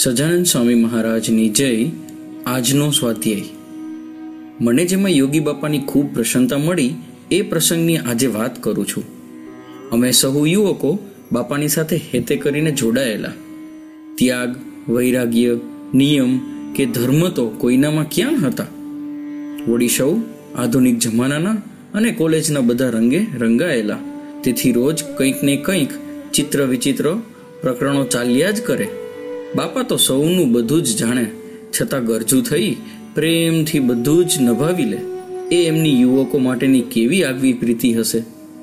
સજાનંદ સ્વામી મહારાજની જય. આજનો સ્વાધ્યાય. મને જેમાં યોગી બાપાની ખૂબ પ્રસન્નતા મળી એ પ્રસંગની આજે વાત કરું છું. અમે સહુ યુવકો બાપાની સાથે હેતે કરીને જોડાયેલા. ત્યાગ, વૈરાગ્ય, નિયમ કે ધર્મ તો કોઈનામાં ક્યાં હતા. વળી સૌ આધુનિક જમાનાના અને કોલેજના બધા રંગે રંગાયેલા. તેથી રોજ કંઈક ને કંઈક ચિત્ર વિચિત્ર પ્રકરણો ચાલ્યા જ કરે. બાપા તો સૌનું બધું જ જાણે, છતાં ગરજુ થઈ પ્રેમથી બધું જ નભાવી લે. એ એમની યુવકો માટેની કેવી આગવી પ્રીતિ હશે.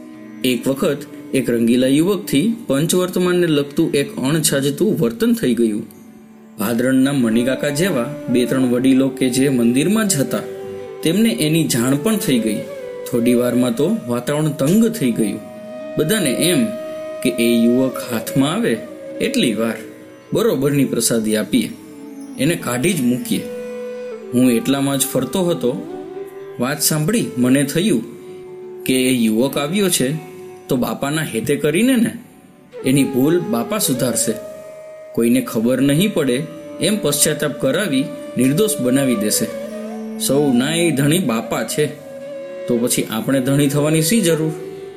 એક વખત એક રંગીલા યુવકથી પંચવર્તમાનને લગતું એક અણછાજતું વર્તન થઈ ગયું. ભાદરણના મણિકાકા જેવા 2-3 વડીલો કે જે મંદિરમાં જ હતા તેમને એની જાણ પણ થઈ ગઈ. થોડી વારમાં તો વાતાવરણ તંગ થઈ ગયું. બધાને એમ કે એ યુવક હાથમાં આવે એટલી વાર બરોબરની પ્રસાદી આપીએ, એને કાઢી જ મૂકીએ. હું એટલામાં જ ફરતો હતો. વાત સાંભળી મને થયું કે એ યુવક આવ્યો છે તો બાપાના હેતે કરીને ને એની ભૂલ બાપા સુધારશે. કોઈને ખબર નહીં પડે એમ પશ્ચાતાપ કરાવી નિર્દોષ બનાવી દેશે. સૌ નાય ધણી બાપા છે તો પછી આપણે ધણી થવાની શી જરૂર?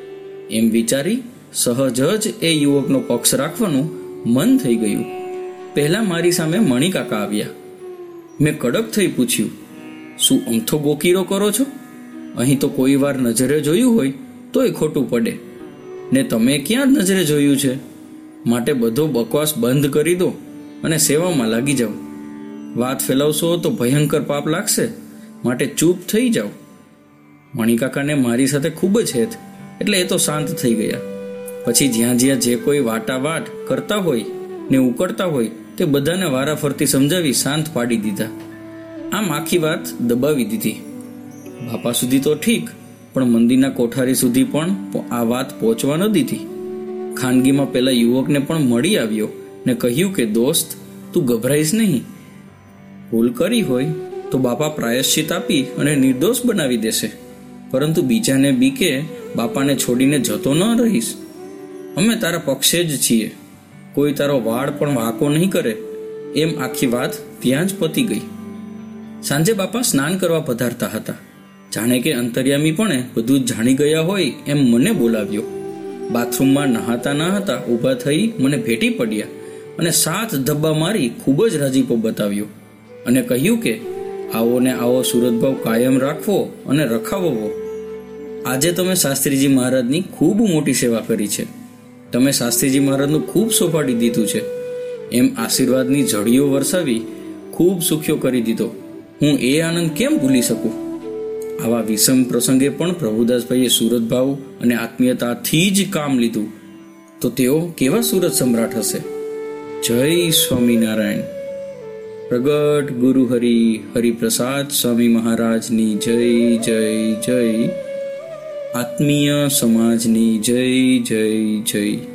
એમ વિચારી સહજ જ એ યુવકનો પક્ષ રાખવાનું મન થઈ ગયું. પહેલા મારી સામે મણિકાકા આવ્યા. મેં કડક થઈ પૂછ્યું, શું અમથો ગોકીરો કરો છો? અહીં તો કોઈ વાર નજરે જોયું હોય તોય ખોટું પડે ને તમે ક્યાં નજરે જોયું છે? માટે બધો બકવાસ બંધ કરી દો અને સેવામાં લાગી જાઓ. વાત ફેલાવશો તો ભયંકર પાપ લાગશે, માટે ચૂપ થઈ જાઓ. મણિકાકાને મારી સાથે ખૂબ જ હેત એટલે એ તો શાંત થઈ ગયા. પછી જ્યાં જ્યાં જે કોઈ વાટાવાટ કરતા હોય ને ઉકળતા હોય તે બધાને વારા ફરતી સમજાવી શાંત પાડી દીધા. આમ આખી વાત દબાવી દીધી. બાપા સુધી તો ઠીક, પણ મંદિરના કોઠારી સુધી પણ આ વાત પહોંચવા ન દીધી. ખાનગીમાં પેલા યુવકને પણ મળી આવ્યો ને કહ્યું કે દોસ્ત, તું ગભરાઈશ નહીં. ભૂલ કરી હોય તો બાપા પ્રાયશ્ચિત આપી અને નિર્દોષ બનાવી દેશે, પરંતુ બીજાને બીકે બાપાને છોડીને જતો ન રહીશ. અમે તારા પક્ષે જ છીએ, કોઈ તારો વાળ પણ વાંકો નહીં કરે. એમ આખી વાત ત્યાં જ પતી ગઈ. સાંજે બાપા સ્નાન કરવા પધારતા હતા. જાણે કે અંતર્યામીપણે બધું જ જાણી ગયા હોય એમ મને બોલાવ્યો. બાથરૂમમાં નહાતા નહાતા ઊભા થઈ મને ભેટી પડ્યા અને 7 ધબ્બા મારી ખૂબ જ રાજીપો બતાવ્યો અને કહ્યું કે આવો ને આવો સુરતભાવ કાયમ રાખવો અને રખાવવો. આજે તમે શાસ્ત્રીજી મહારાજની ખૂબ મોટી સેવા કરી છે. તમે શાસ્ત્રીજી મહારાજનું ખૂબ સોપાડી દીધું છે. એમ આશીર્વાદની ઝડીઓ વરસાવી ખૂબ સુખ્યો કરી દીધો. હું એ આનંદ કેમ ભૂલી શકું? આવા વિષમ પ્રસંગે પણ પ્રભુદાસભાઈએ સુરતભાવ અને આત્મીયતાથી જ કામ લીધું તો તેઓ કેવા સુરત સમ્રાટ હશે. જય સ્વામિનારાયણ. પ્રગટ ગુરુ હરિપ્રસાદ સ્વામી મહારાજની જય જય જય. આત્મીય સમાજની જય જય જય.